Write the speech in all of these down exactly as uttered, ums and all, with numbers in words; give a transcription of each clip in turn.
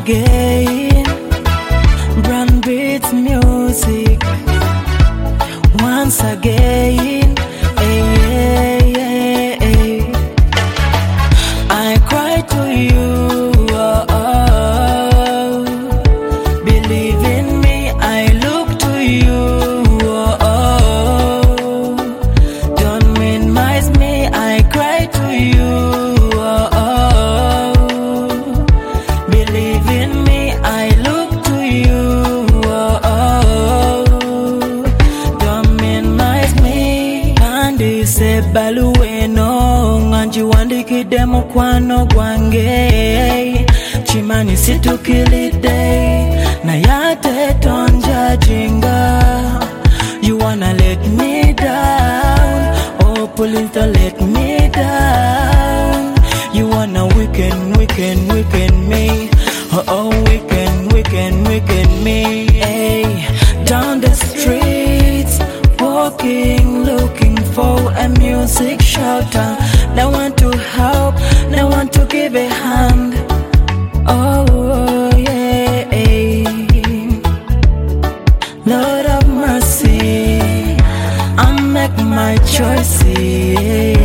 again. Brand Beats music. Once again. Hey, hey, hey, hey. I cry to you. Oh, oh. Believe in me, I look to you. Oh, oh. Don't minimize me, I cry to you. Oh, oh. Believe in me, I look to you. Oh, oh. Don't minimize me. Kandi se balueno nganji wandikide mukwano gwange. Chimani situkilide na yate tonja jinga. You wanna let me down, oh police don't let me down. You wanna weaken, weaken, weaken me, oh oh weaken, weaken, weaken me. Hey, down the streets, walking, looking for a music shelter. They want to help, they want to give a hand. Oh yeah, Lord of mercy, I make my choices.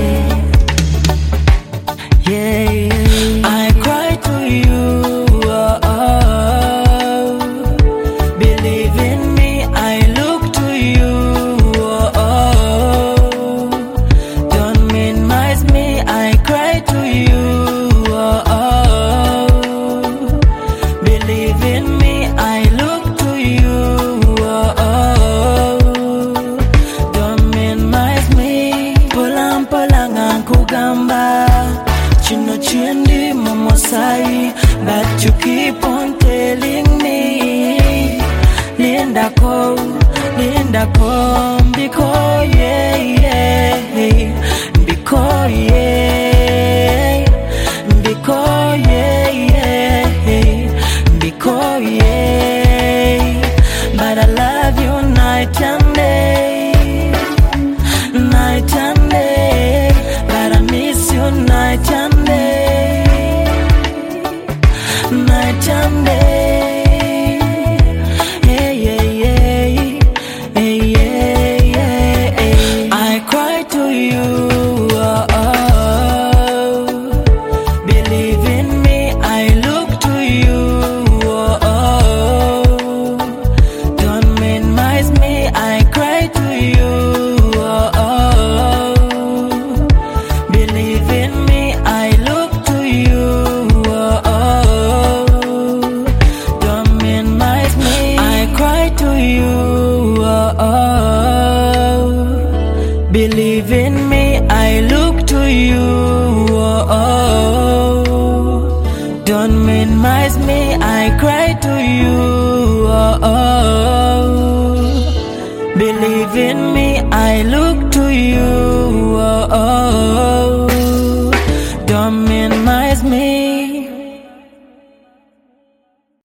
Yeah, I cry to you. Oh, oh. Believe in me, I look to you. Oh, oh. Don't minimize me, I cry to you. Oh, oh. Believe in me, I look to you. Oh, oh. Don't minimize me. Polang polang ang kugamba. Chino chiendi momosai, but you keep on telling me, Linda ko, Linda ko, because yeah, yeah, because yeah, because yeah, yeah, because yeah. But I love you night and day, night and day. But I miss you night and day, night and day. Hey, yeah, yeah, hey, yeah, yeah, hey. I cry to you. Oh, oh. Believe in me, I look to you. Oh, oh. Don't minimize me, I cry to you. Oh, oh. Believe in me, I look to you. Oh, oh. Don't minimize me, I cry to you. Oh, oh. Believe in me, I look to you. Oh, oh. Don't minimize me, I cry to you. Oh, oh. Believe in me, I look to you.